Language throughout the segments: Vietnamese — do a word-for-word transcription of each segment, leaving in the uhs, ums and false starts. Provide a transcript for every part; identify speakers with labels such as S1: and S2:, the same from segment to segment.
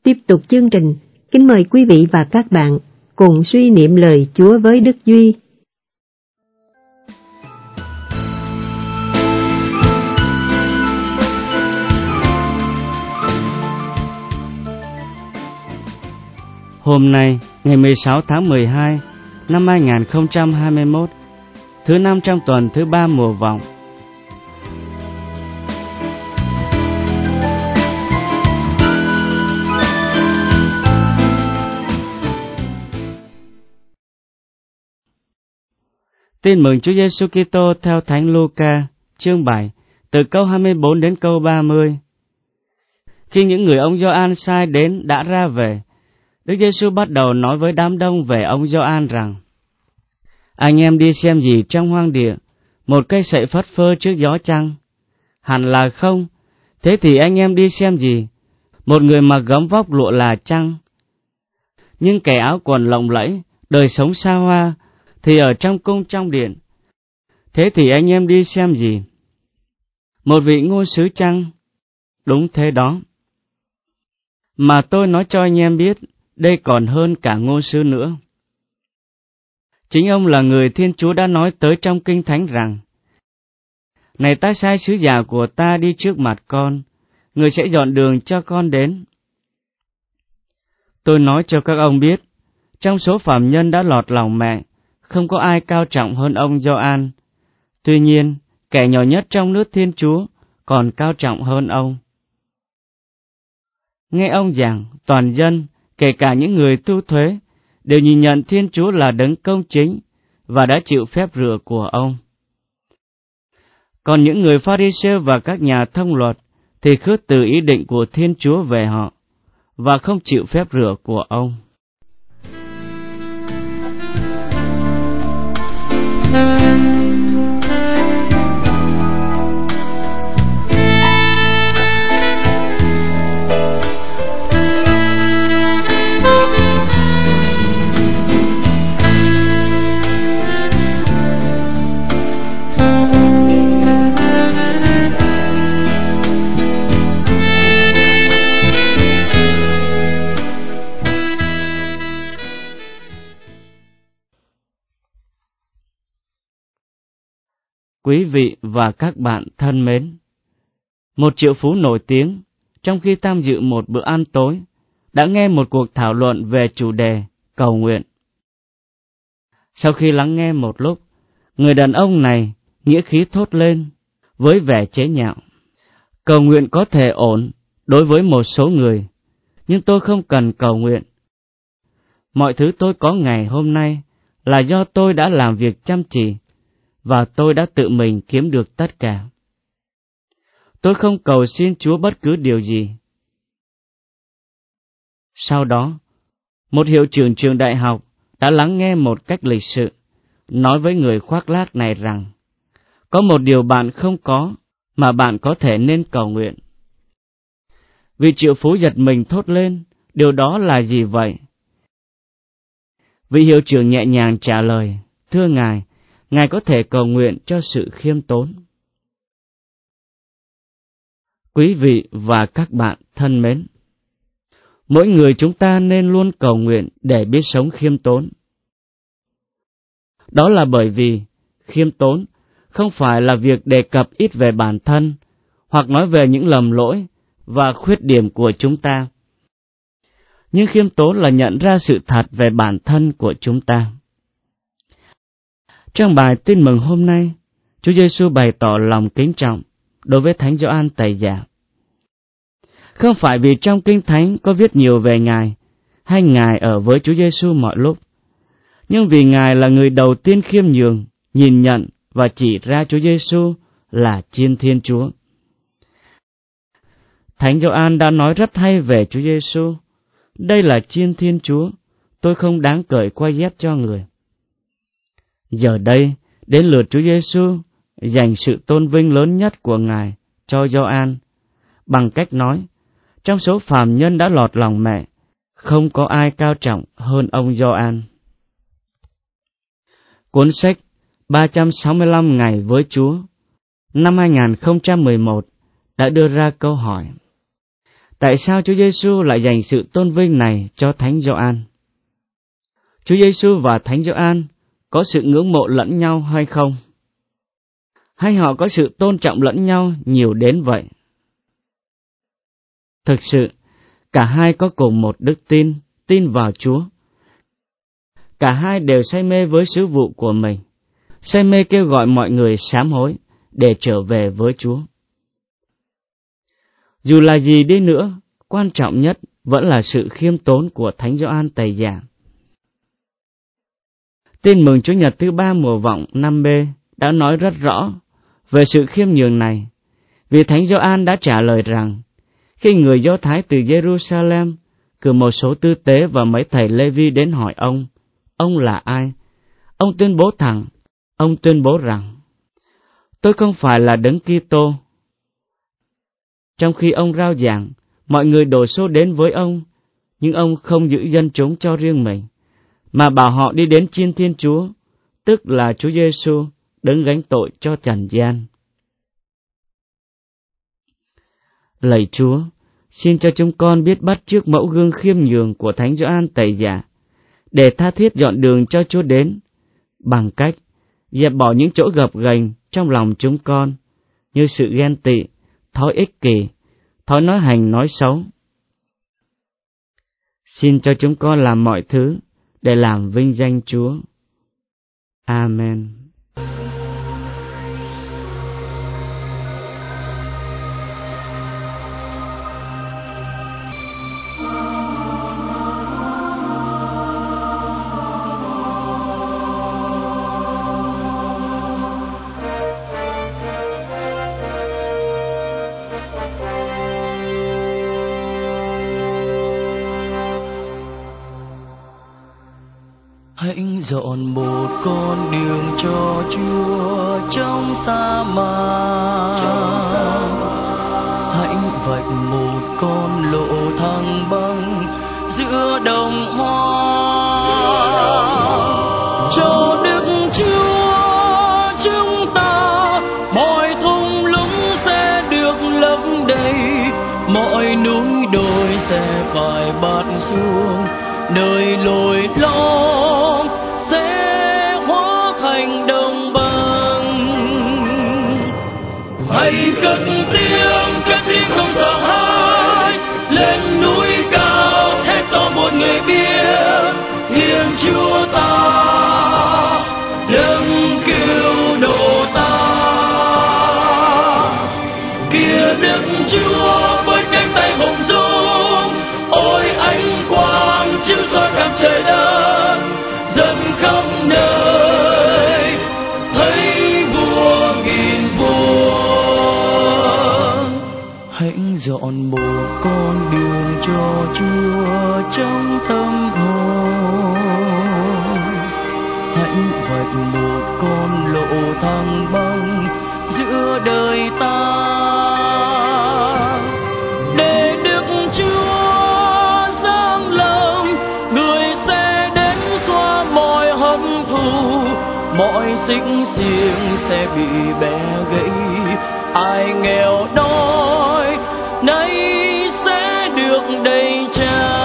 S1: Tiếp tục chương trình, kính mời quý vị và các bạn cùng suy niệm lời Chúa với Đức Duy.
S2: Hôm nay, ngày mười sáu tháng mười hai năm hai nghìn không trăm hai mươi mốt, thứ năm trong tuần thứ ba mùa vọng. Tin mừng Chúa Giêsu Kitô theo Thánh Luca, chương bảy, từ câu hai mươi bốn đến câu ba mươi. Khi những người ông Gioan sai đến đã ra về, Đức Giêsu bắt đầu nói với đám đông về ông Gioan rằng: Anh em đi xem gì trong hoang địa, một cây sậy phất phơ trước gió chăng? Hẳn là không. Thế thì anh em đi xem gì? Một người mặc gấm vóc lụa là chăng? Nhưng kẻ áo quần lộng lẫy, đời sống xa hoa, thì ở trong cung trong điện. Thế thì anh em đi xem gì? Một vị ngôn sứ chăng? Đúng thế đó. Mà tôi nói cho anh em biết, đây còn hơn cả ngôn sứ nữa. Chính ông là người Thiên Chúa đã nói tới trong Kinh Thánh rằng: Này ta sai sứ giả của ta đi trước mặt con, người sẽ dọn đường cho con đến. Tôi nói cho các ông biết, trong số phạm nhân đã lọt lòng mẹ, không có ai cao trọng hơn ông Gioan. Tuy nhiên, kẻ nhỏ nhất trong nước Thiên Chúa còn cao trọng hơn ông. Nghe ông giảng, toàn dân, kể cả những người thu thuế, đều nhìn nhận Thiên Chúa là đấng công chính và đã chịu phép rửa của ông. Còn những người Pha-ri-sêu và các nhà thông luật thì khước từ ý định của Thiên Chúa về họ và không chịu phép rửa của ông. Quý vị và các bạn thân mến, một triệu phú nổi tiếng, trong khi tham dự một bữa ăn tối, đã nghe một cuộc thảo luận về chủ đề cầu nguyện. Sau khi lắng nghe một lúc, người đàn ông này nghĩa khí thốt lên với vẻ chế nhạo: Cầu nguyện có thể ổn đối với một số người, nhưng tôi không cần cầu nguyện. Mọi thứ tôi có ngày hôm nay là do tôi đã làm việc chăm chỉ, và tôi đã tự mình kiếm được tất cả. Tôi không cầu xin Chúa bất cứ điều gì. Sau đó, một hiệu trưởng trường đại học đã lắng nghe một cách lịch sự, nói với người khoác lác này rằng: Có một điều bạn không có, mà bạn có thể nên cầu nguyện. Vị triệu phú giật mình thốt lên: Điều đó là gì vậy? Vị hiệu trưởng nhẹ nhàng trả lời: Thưa Ngài, Ngài có thể cầu nguyện cho sự khiêm tốn. Quý vị và các bạn thân mến, mỗi người chúng ta nên luôn cầu nguyện để biết sống khiêm tốn. Đó là bởi vì khiêm tốn không phải là việc đề cập ít về bản thân hoặc nói về những lầm lỗi và khuyết điểm của chúng ta. Nhưng khiêm tốn là nhận ra sự thật về bản thân của chúng ta. Trong bài tin mừng hôm nay, Chúa Giêsu bày tỏ lòng kính trọng đối với Thánh Gioan Tẩy Giả. Không phải vì trong Kinh Thánh có viết nhiều về Ngài, hay Ngài ở với Chúa Giêsu mọi lúc, nhưng vì Ngài là người đầu tiên khiêm nhường, nhìn nhận và chỉ ra Chúa Giêsu là Chiên Thiên Chúa. Thánh Gioan đã nói rất hay về Chúa Giêsu: Đây là Chiên Thiên Chúa, tôi không đáng cởi quai dép cho người. Giờ đây, đến lượt Chúa Giêsu dành sự tôn vinh lớn nhất của Ngài cho Gioan, bằng cách nói: Trong số phàm nhân đã lọt lòng mẹ, không có ai cao trọng hơn ông Gioan. Cuốn sách ba trăm sáu mươi lăm Ngày với Chúa năm hai nghìn không trăm mười một đã đưa ra câu hỏi: Tại sao Chúa Giêsu lại dành sự tôn vinh này cho Thánh Gioan? Chúa Giêsu và Thánh Gioan có sự ngưỡng mộ lẫn nhau hay không? Hay họ có sự tôn trọng lẫn nhau nhiều đến vậy? Thực sự, cả hai có cùng một đức tin, tin vào Chúa. Cả hai đều say mê với sứ vụ của mình, say mê kêu gọi mọi người sám hối để trở về với Chúa. Dù là gì đi nữa, quan trọng nhất vẫn là sự khiêm tốn của Thánh Gioan Tẩy Giả. Tin mừng Chúa Nhật thứ ba mùa vọng năm B đã nói rất rõ về sự khiêm nhường này, vì Thánh Gioan đã trả lời rằng, khi người Do Thái từ Jerusalem cử một số tư tế và mấy thầy Lê-vi đến hỏi ông, ông là ai? Ông tuyên bố thẳng, ông tuyên bố rằng, tôi không phải là Đấng Kitô. Trong khi ông rao giảng, mọi người đổ xô đến với ông, nhưng ông không giữ dân chúng cho riêng mình, mà bảo họ đi đến chiên Thiên Chúa, tức là Chúa Giêsu, Đấng gánh tội cho trần gian. Lạy Chúa, xin cho chúng con biết bắt chước mẫu gương khiêm nhường của Thánh Gioan Tẩy Giả, để tha thiết dọn đường cho Chúa đến, bằng cách dẹp bỏ những chỗ gập ghềnh trong lòng chúng con, như sự ghen tị, thói ích kỷ, thói nói hành nói xấu. Xin cho chúng con làm mọi thứ để làm vinh danh Chúa. Amen.
S3: Hãy dọn một con đường cho Chúa trong sa mạc. Hãy vạch một con lộ thẳng băng giữa đồng hoa. Cho Đức Chúa chúng ta, mọi thung lũng sẽ được lấp đầy, mọi núi đồi sẽ phải bạt xuống, nơi lồi lõm sẽ hóa thành đồng bằng. Hãy cất tiếng, cất tiếng không sợ hãi, lên núi cao hét to một người biết, Thiên Chúa ta đấng cứu độ ta. Kia Đức Chúa với cánh tay hùng dũng, ôi ánh quang chiếu soi khắp trời đất, dần khắp nơi thấy vua nghìn vua. Hãy dọn một con đường cho Chúa trong tâm hồn. Hãy vạch một con lộ thẳng băng giữa đời ta, để Đức Chúa giáng lâm, người sẽ đến xóa mọi hận thù, mọi xích xiềng sẽ bị bẻ gãy, ai nghèo đói nay sẽ được đầy tràn.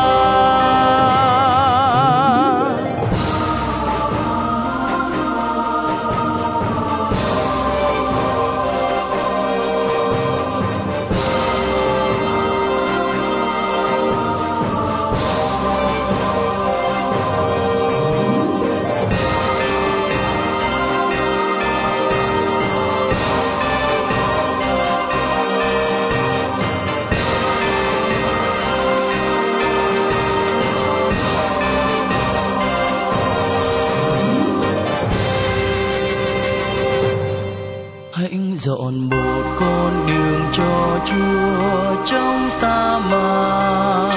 S3: Hãy dọn một con đường cho Chúa trong sa mạc.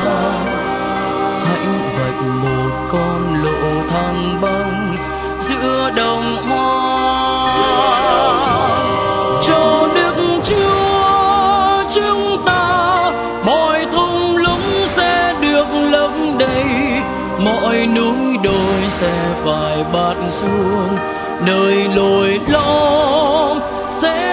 S3: Hãy vạch một con lộ thẳng băng giữa đồng hoa. Cho Đức Chúa chúng ta, mọi thung lũng sẽ được lấp đầy, mọi núi đồi sẽ phải bạt xuống, nơi lồi lõm sẽ